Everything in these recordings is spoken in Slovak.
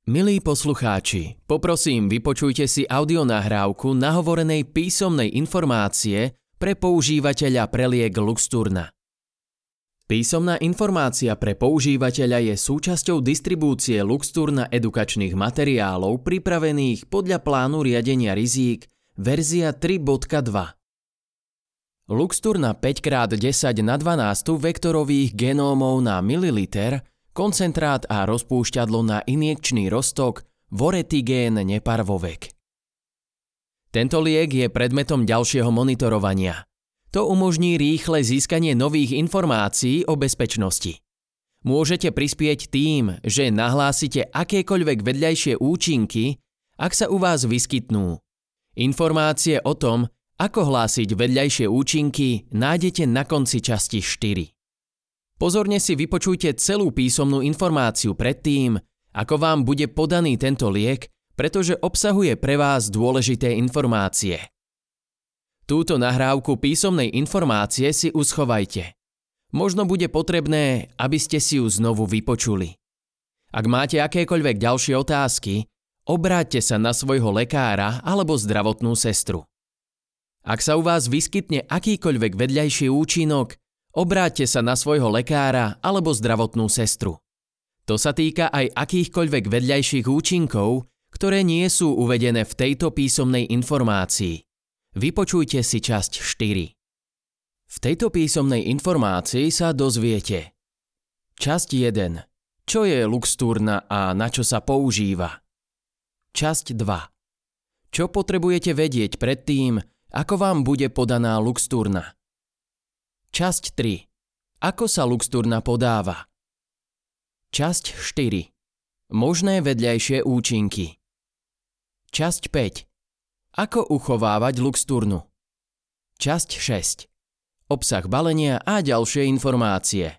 Milí poslucháči, poprosím, vypočujte si audionahrávku nahovorenej písomnej informácie pre používateľa pre liek Luxturna. Písomná informácia pre používateľa je súčasťou distribúcie Luxturna edukačných materiálov pripravených podľa plánu riadenia rizík verzia 3.2. Luxturna 5x10^12 vektorových genómov na mililiter, koncentrát a rozpúšťadlo na injekčný roztok Voretigén Neparvovec. Tento liek je predmetom ďalšieho monitorovania. To umožní rýchle získanie nových informácií o bezpečnosti. Môžete prispieť tým, že nahlásite akékoľvek vedľajšie účinky, ak sa u vás vyskytnú. Informácie o tom, ako hlásiť vedľajšie účinky, nájdete na konci časti 4. Pozorne si vypočujte celú písomnú informáciu predtým, ako vám bude podaný tento liek, pretože obsahuje pre vás dôležité informácie. Túto nahrávku písomnej informácie si uschovajte. Možno bude potrebné, aby ste si ju znovu vypočuli. Ak máte akékoľvek ďalšie otázky, obráťte sa na svojho lekára alebo zdravotnú sestru. Ak sa u vás vyskytne akýkoľvek vedľajší účinok, obráťte sa na svojho lekára alebo zdravotnú sestru. To sa týka aj akýchkoľvek vedľajších účinkov, ktoré nie sú uvedené v tejto písomnej informácii. Vypočujte si časť 4. V tejto písomnej informácii sa dozviete: Časť 1. Čo je Luxturna a na čo sa používa? Časť 2. Čo potrebujete vedieť predtým, ako vám bude podaná Luxturna? Časť 3. Ako sa Luxturna podáva? Časť 4. Možné vedľajšie účinky. Časť 5. Ako uchovávať Luxturnu? Časť 6. Obsah balenia a ďalšie informácie.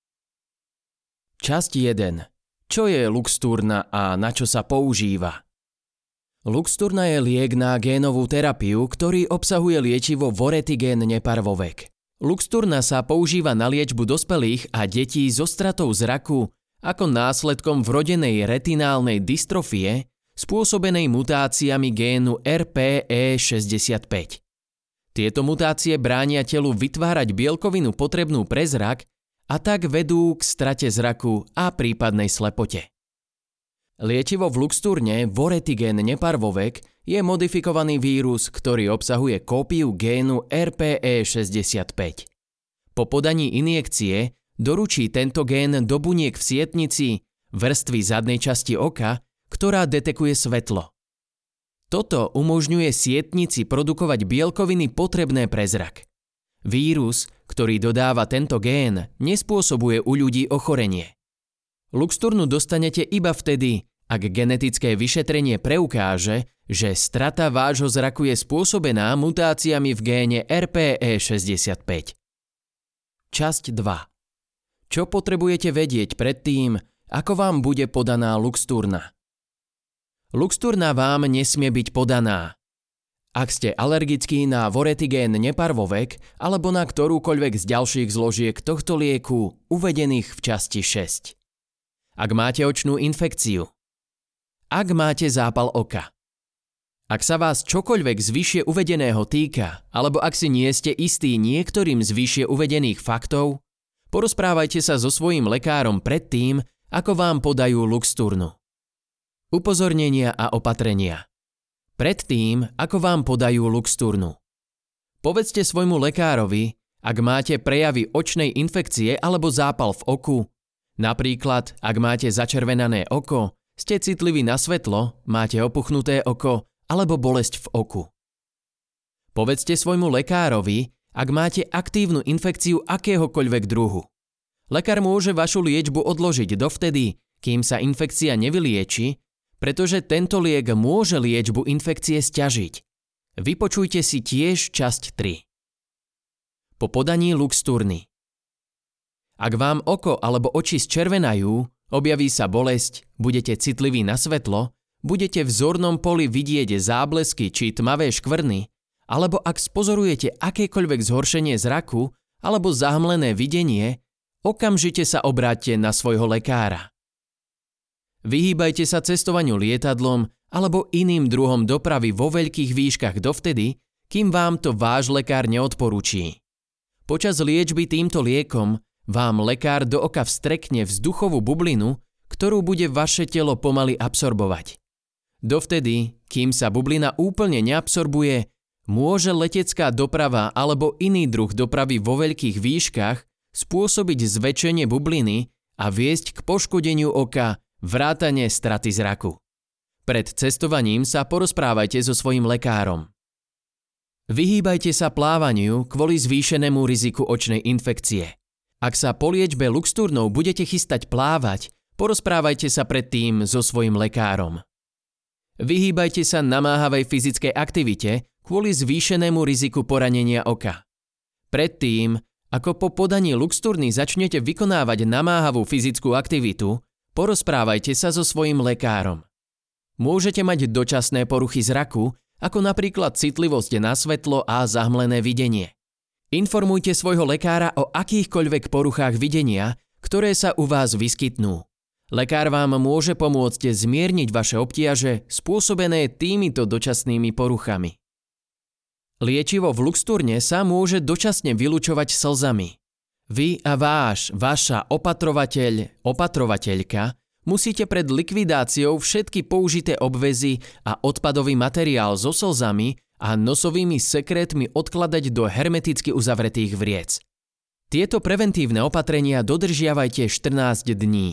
Časť 1. Čo je Luxturna a na čo sa používa? Luxturna je liek na génovú terapiu, ktorý obsahuje liečivo Voretigén Neparvovec. Luxturna sa používa na liečbu dospelých a detí so stratou zraku ako následkom vrodenej retinálnej dystrofie spôsobenej mutáciami génu RPE65. Tieto mutácie bránia telu vytvárať bielkovinu potrebnú pre zrak a tak vedú k strate zraku a prípadnej slepote. Liečivo v Luxturne Voretigén Neparvovec je modifikovaný vírus, ktorý obsahuje kópiu génu RPE65. Po podaní injekcie doručí tento gén do buniek v sietnici, vrstvy zadnej časti oka, ktorá detekuje svetlo. Toto umožňuje sietnici produkovať bielkoviny potrebné pre zrak. Vírus, ktorý dodáva tento gén, nespôsobuje u ľudí ochorenie. Luxturnu dostanete iba vtedy, ak genetické vyšetrenie preukáže, že strata vášho zraku je spôsobená mutáciami v géne RPE65. Časť 2. Čo potrebujete vedieť predtým, ako vám bude podaná Luxturna? Luxturna vám nesmie byť podaná. Ak ste alergickí na Voretigén Neparvovec alebo na ktorúkoľvek z ďalších zložiek tohto lieku uvedených v časti 6. Ak máte očnú infekciu. Ak máte zápal oka. Ak sa vás čokoľvek z vyššie uvedeného týka, alebo ak si nie ste istí niektorým z vyššie uvedených faktov, porozprávajte sa so svojím lekárom predtým, ako vám podajú Luxturnu. Upozornenia a opatrenia. Predtým, ako vám podajú Luxturnu. Povedzte svojmu lekárovi, ak máte prejavy očnej infekcie alebo zápal v oku, napríklad ak máte začervenané oko, ste citliví na svetlo, máte opuchnuté oko alebo bolesť v oku. Povedzte svojmu lekárovi, ak máte aktívnu infekciu akéhokoľvek druhu. Lekár môže vašu liečbu odložiť dovtedy, kým sa infekcia nevylieči, pretože tento liek môže liečbu infekcie sťažiť. Vypočujte si tiež časť 3. Po podaní Luxturny. Ak vám oko alebo oči zčervenajú, objaví sa bolesť, budete citliví na svetlo, budete v zornom poli vidieť záblesky či tmavé škvrny, alebo ak spozorujete akékoľvek zhoršenie zraku alebo zahmlené videnie, okamžite sa obráťte na svojho lekára. Vyhýbajte sa cestovaniu lietadlom alebo iným druhom dopravy vo veľkých výškach dovtedy, kým vám to váš lekár neodporúčí. Počas liečby týmto liekom vám lekár do oka vstrekne vzduchovú bublinu, ktorú bude vaše telo pomaly absorbovať. Dovtedy, kým sa bublina úplne neabsorbuje, môže letecká doprava alebo iný druh dopravy vo veľkých výškach spôsobiť zväčšenie bubliny a viesť k poškodeniu oka, vrátane straty zraku. Pred cestovaním sa porozprávajte so svojím lekárom. Vyhýbajte sa plávaniu kvôli zvýšenému riziku očnej infekcie. Ak sa po liečbe Luxturnou budete chystať plávať, porozprávajte sa predtým so svojím lekárom. Vyhýbajte sa namáhavej fyzickej aktivite kvôli zvýšenému riziku poranenia oka. Predtým, ako po podaní Luxturny začnete vykonávať namáhavú fyzickú aktivitu, porozprávajte sa so svojím lekárom. Môžete mať dočasné poruchy zraku, ako napríklad citlivosť na svetlo a zahmlené videnie. Informujte svojho lekára o akýchkoľvek poruchách videnia, ktoré sa u vás vyskytnú. Lekár vám môže pomôcť zmierniť vaše obtiaže spôsobené týmito dočasnými poruchami. Liečivo v Luxturne sa môže dočasne vylučovať slzami. Vy a vaša opatrovateľka musíte pred likvidáciou všetky použité obväzy a odpadový materiál so slzami a nosovými sekrétmi odkladať do hermeticky uzavretých vriec. Tieto preventívne opatrenia dodržiavajte 14 dní.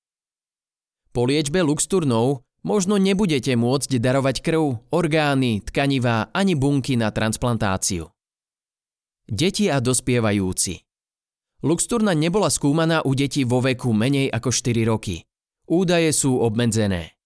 Po liečbe Luxturnou možno nebudete môcť darovať krv, orgány, tkanivá ani bunky na transplantáciu. Deti a dospievajúci. Luxturna nebola skúmaná u detí vo veku menej ako 4 roky. Údaje sú obmedzené.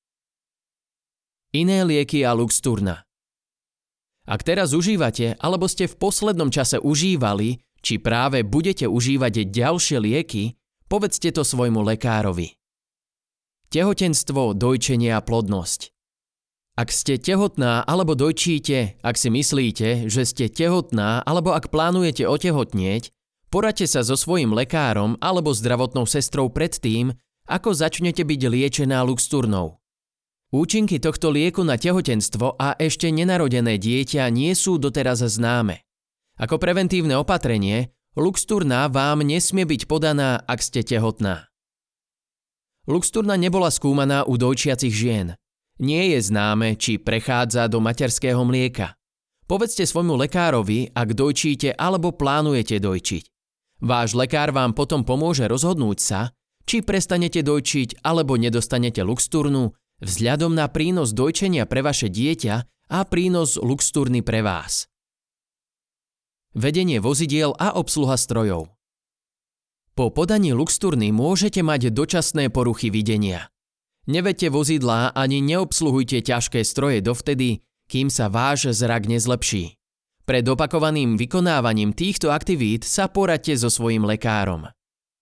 Iné lieky a Luxturna. Ak teraz užívate, alebo ste v poslednom čase užívali, či práve budete užívať ďalšie lieky, povedzte to svojmu lekárovi. Tehotenstvo, dojčenie a plodnosť. Ak ste tehotná alebo dojčíte, ak si myslíte, že ste tehotná alebo ak plánujete otehotnieť, poraďte sa so svojím lekárom alebo zdravotnou sestrou predtým, ako začnete byť liečená Luxturnou. Účinky tohto lieku na tehotenstvo a ešte nenarodené dieťa nie sú doteraz známe. Ako preventívne opatrenie, Luxturna vám nesmie byť podaná, ak ste tehotná. Luxturna nebola skúmaná u dojčiacich žien. Nie je známe, či prechádza do materského mlieka. Povedzte svojmu lekárovi, ak dojčíte alebo plánujete dojčiť. Váš lekár vám potom pomôže rozhodnúť sa, či prestanete dojčiť alebo nedostanete Luxturnu vzhľadom na prínos dojčenia pre vaše dieťa a prínos Luxturny pre vás. Vedenie vozidiel a obsluha strojov. Po podaní Luxturny môžete mať dočasné poruchy videnia. Nevedte vozidlá ani neobsluhujte ťažké stroje dovtedy, kým sa váš zrak nezlepší. Pred opakovaným vykonávaním týchto aktivít sa poradte so svojím lekárom.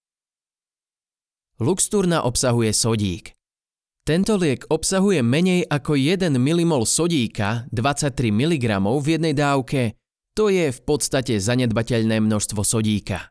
Luxturna obsahuje sodík. Tento liek obsahuje menej ako 1 mmol sodíka, 23 mg v jednej dávke, to je v podstate zanedbateľné množstvo sodíka.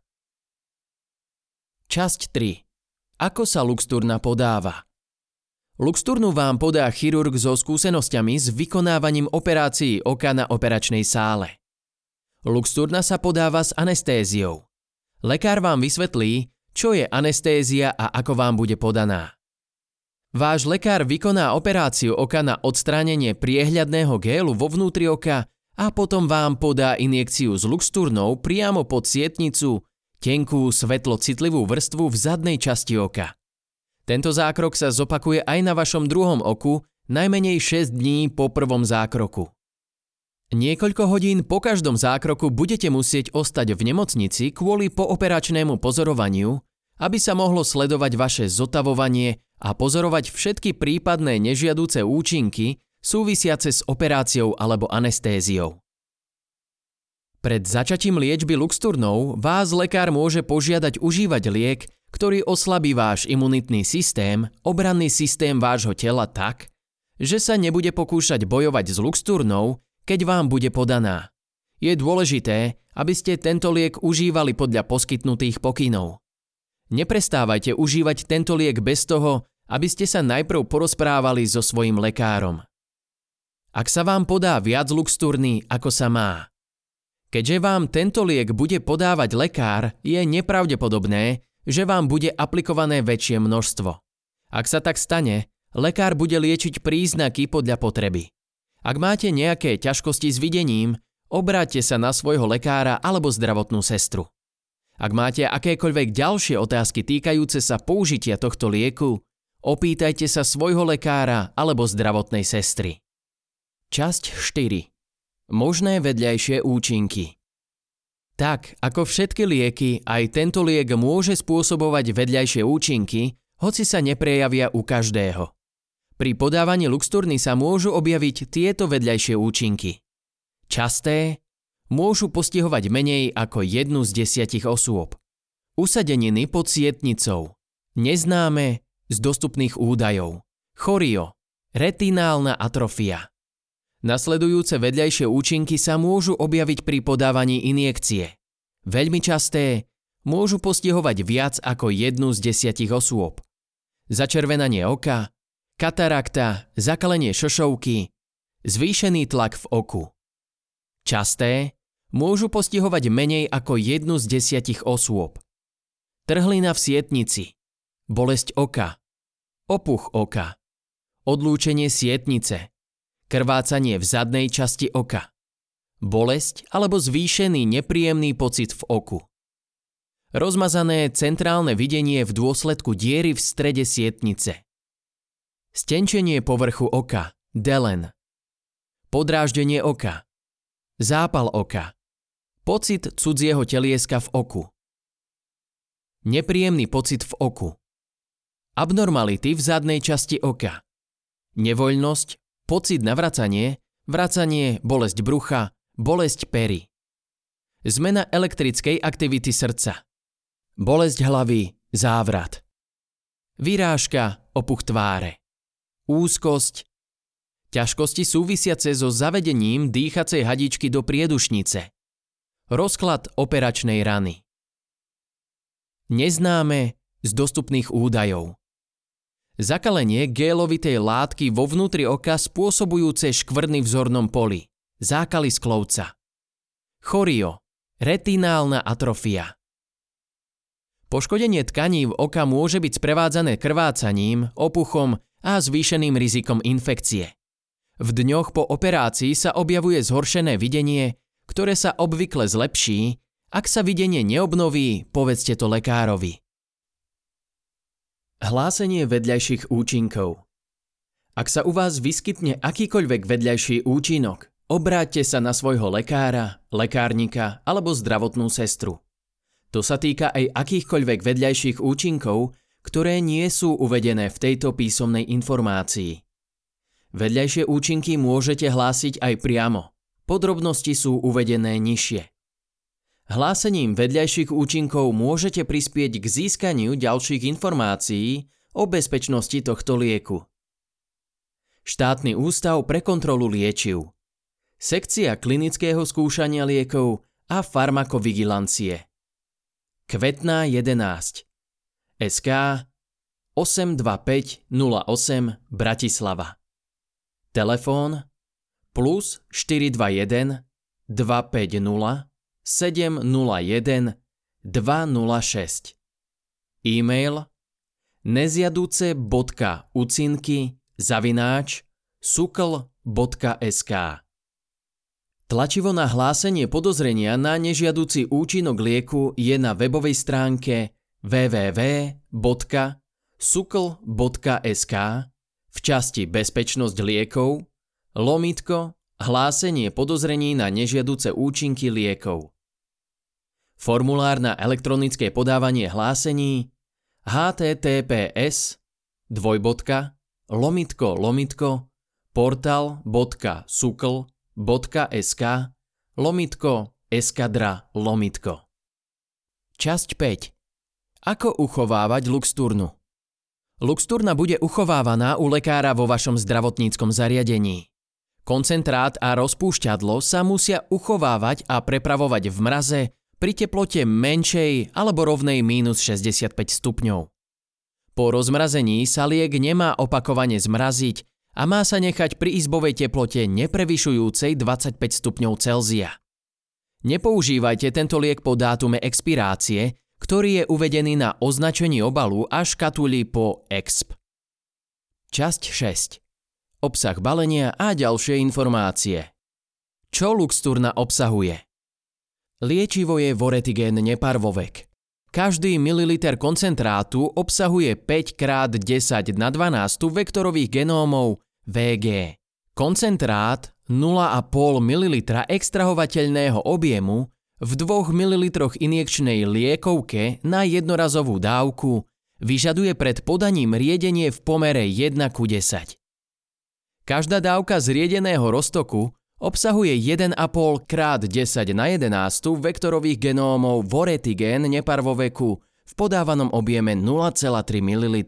Časť 3. Ako sa Luxturna podáva? Luxturnu vám podá chirurg so skúsenosťami s vykonávaním operácií oka na operačnej sále. Luxturna sa podáva s anestéziou. Lekár vám vysvetlí, čo je anestézia a ako vám bude podaná. Váš lekár vykoná operáciu oka na odstránenie priehľadného gélu vo vnútri oka a potom vám podá injekciu s Luxturnou priamo pod sietnicu, tenkú svetlo-citlivú vrstvu v zadnej časti oka. Tento zákrok sa zopakuje aj na vašom druhom oku najmenej 6 dní po prvom zákroku. Niekoľko hodín po každom zákroku budete musieť ostať v nemocnici kvôli pooperačnému pozorovaniu, aby sa mohlo sledovať vaše zotavovanie a pozorovať všetky prípadné nežiaduce účinky súvisiace s operáciou alebo anestéziou. Pred začatím liečby Luxturnou vás lekár môže požiadať užívať liek, ktorý oslabí váš imunitný systém, obranný systém vášho tela tak, že sa nebude pokúšať bojovať s Luxturnou, keď vám bude podaná. Je dôležité, aby ste tento liek užívali podľa poskytnutých pokynov. Neprestávajte užívať tento liek bez toho, aby ste sa najprv porozprávali so svojím lekárom. Ak sa vám podá viac Luxturny, ako sa má. Keďže vám tento liek bude podávať lekár, je nepravdepodobné, že vám bude aplikované väčšie množstvo. Ak sa tak stane, lekár bude liečiť príznaky podľa potreby. Ak máte nejaké ťažkosti s videním, obráťte sa na svojho lekára alebo zdravotnú sestru. Ak máte akékoľvek ďalšie otázky týkajúce sa použitia tohto lieku, opýtajte sa svojho lekára alebo zdravotnej sestry. Časť 4. Možné vedľajšie účinky. Tak, ako všetky lieky, aj tento liek môže spôsobovať vedľajšie účinky, hoci sa neprejavia u každého. Pri podávaní Luxturny sa môžu objaviť tieto vedľajšie účinky. Časté, môžu postihovať menej ako 1 z 10 osôb. Usadeniny pod sietnicou. Neznáme z dostupných údajov. Chorio. Retinálna atrofia. Nasledujúce vedľajšie účinky sa môžu objaviť pri podávaní injekcie. Veľmi časté, môžu postihovať viac ako 1 z 10 osôb. Začervenanie oka, katarakta, zakalenie šošovky, zvýšený tlak v oku. Časté, môžu postihovať menej ako 1 z 10 osôb. Trhlina v sietnici, bolesť oka, opuch oka, odlúčenie sietnice, krvácanie v zadnej časti oka, bolesť alebo zvýšený nepríjemný pocit v oku. Rozmazané centrálne videnie v dôsledku diery v strede sietnice. Stenčenie povrchu oka, delen. Podráždenie oka. Zápal oka. Pocit cudzieho telieska v oku. Nepríjemný pocit v oku. Abnormality v zadnej časti oka. Nevoľnosť, pocit na vracanie, bolesť brucha, bolesť pery. Zmena elektrickej aktivity srdca. Bolesť hlavy, závrat. Vyrážka, opuch tváre. Úzkosť. Ťažkosti súvisiace so zavedením dýchacej hadičky do priedušnice. Rozklad operačnej rany. Neznáme z dostupných údajov. Zakalenie gélovitej látky vo vnútri oka spôsobujúce škvrny v zornom poli. Zákaly sklovca. Chorio. Retinálna atrofia. Poškodenie tkaní v oka môže byť sprevádzané krvácaním, opuchom a zvýšeným rizikom infekcie. V dňoch po operácii sa objavuje zhoršené videnie, ktoré sa obvykle zlepší. Ak sa videnie neobnoví, povedzte to lekárovi. Hlásenie vedľajších účinkov. Ak sa u vás vyskytne akýkoľvek vedľajší účinok, obráťte sa na svojho lekára, lekárnika alebo zdravotnú sestru. To sa týka aj akýchkoľvek vedľajších účinkov, ktoré nie sú uvedené v tejto písomnej informácii. Vedľajšie účinky môžete hlásiť aj priamo. Podrobnosti sú uvedené nižšie. Hlásením vedľajších účinkov môžete prispieť k získaniu ďalších informácií o bezpečnosti tohto lieku. Štátny ústav pre kontrolu liečiv. Sekcia klinického skúšania liekov a farmakovigilancie. Kvetná 11. SK 82508 Bratislava. Telefón plus 421 250 701 206. E-mail neziaduce.ucinky@sukl.sk. Tlačivo na hlásenie podozrenia na nežiaduci účinok lieku je na webovej stránke www.sukl.sk v časti Bezpečnosť liekov hlásenie podozrení na nežiaduce účinky liekov. Formulár na elektronické podávanie hlásení https://portal.sukl.sk/eskadra. Časť 5. Ako uchovávať Luxturnu? Luxturna bude uchovávaná u lekára vo vašom zdravotníckom zariadení. Koncentrát a rozpúšťadlo sa musia uchovávať a prepravovať v mraze pri teplote menšej alebo rovnej -65 stupňov. Po rozmrazení sa liek nemá opakovane zmraziť a má sa nechať pri izbovej teplote neprevyšujúcej 25 stupňov Celzia. Nepoužívajte tento liek po dátume expirácie, ktorý je uvedený na označení obalu a škatuli po EXP. Časť 6. Obsah balenia a ďalšie informácie. Čo Luxturna obsahuje? Liečivo je Voretigen neparvovek. Každý mililiter koncentrátu obsahuje 5x10 na 12 vektorových genómov VG. Koncentrát 0,5 ml extrahovateľného objemu v 2 ml injekčnej liekovke na jednorazovú dávku vyžaduje pred podaním riedenie v pomere 1:10. Každá dávka zriedeného roztoku obsahuje 1,5 x 10 na 11 vektorových genómov Voretigen neparvoveku v podávanom objeme 0,3 ml.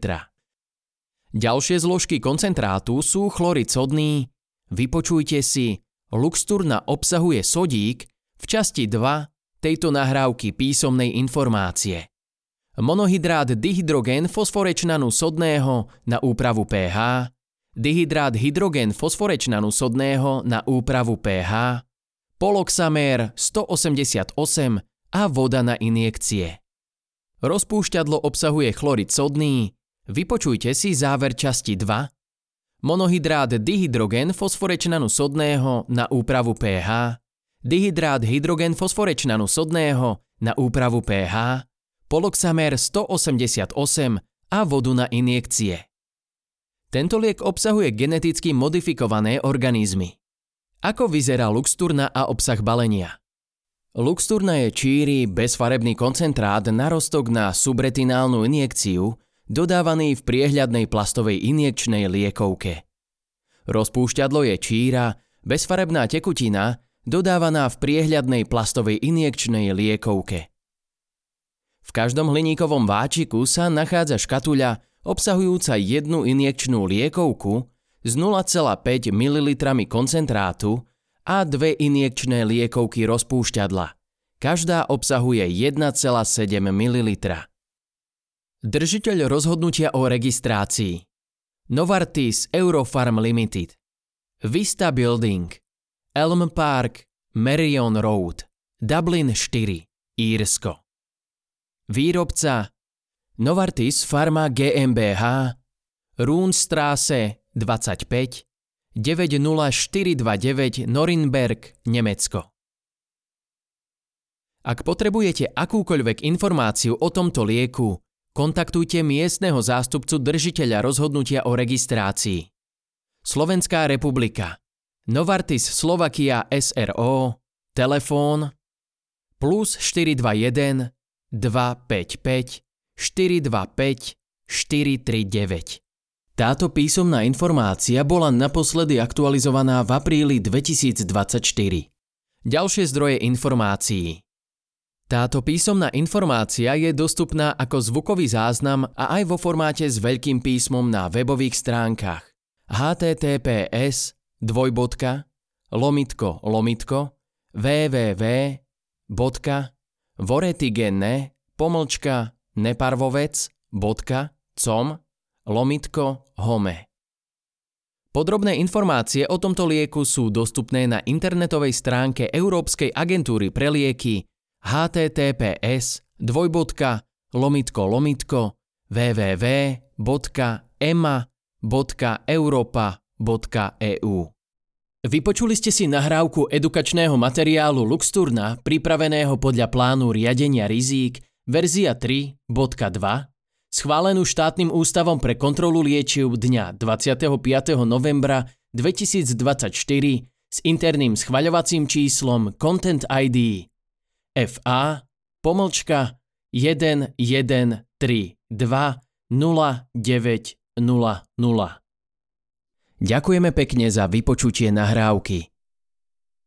Ďalšie zložky koncentrátu sú chlorid sodný. Vypočujte si, Luxturna obsahuje sodík v časti 2 tejto nahrávky písomnej informácie. Monohydrát dihydrogén fosforečnanu sodného na úpravu pH, dihydrát hydrogén fosforečnanu sodného na úpravu pH, poloxamér 188 a voda na injekcie. Rozpúšťadlo obsahuje chlorid sodný. Vypočujte si záver časti 2. Monohydrát dihydrogén fosforečnanu sodného na úpravu pH, dihydrát hydrogén fosforečnanu sodného na úpravu pH, poloxamér 188 a vodu na injekcie. Tento liek obsahuje geneticky modifikované organizmy. Ako vyzerá Luxturna a obsah balenia? Luxturna je číry bezfarebný koncentrát na roztok na subretinálnu injekciu, dodávaný v priehľadnej plastovej injekčnej liekovke. Rozpúšťadlo je číra, bezfarebná tekutina, dodávaná v priehľadnej plastovej injekčnej liekovke. V každom hliníkovom váčiku sa nachádza škatuľa obsahujúca jednu injekčnú liekovku s 0,5 ml koncentrátu a 2 injekčné liekovky rozpúšťadla. Každá obsahuje 1,7 ml. Držiteľ rozhodnutia o registrácii: Novartis Eurofarm Limited, Vista Building, Elm Park, Marion Road, Dublin 4, Írsko. Výrobca: Novartis Pharma GmbH, Rundstraße 25, 90429 Norimberg, Nemecko. Ak potrebujete akúkoľvek informáciu o tomto lieku, kontaktujte miestneho zástupcu držiteľa rozhodnutia o registrácii. Slovenská republika, Novartis Slovakia SRO, telefón +421 255 425 439. Táto písomná informácia bola naposledy aktualizovaná v apríli 2024. Ďalšie zdroje informácií. Táto písomná informácia je dostupná ako zvukový záznam a aj vo formáte s veľkým písmom na webových stránkach https://www.voretigenne.com/home. Podrobné informácie o tomto lieku sú dostupné na internetovej stránke Európskej agentúry pre lieky https://www.ema.europa.eu. Vypočuli ste si nahrávku edukačného materiálu Luxturna pripraveného podľa plánu riadenia rizík verzia 3.2, schválenú štátnym ústavom pre kontrolu liečiv dňa 25. novembra 2024 s interným schvaľovacím číslom Content ID FA:11320900. Ďakujeme pekne za vypočutie nahrávky.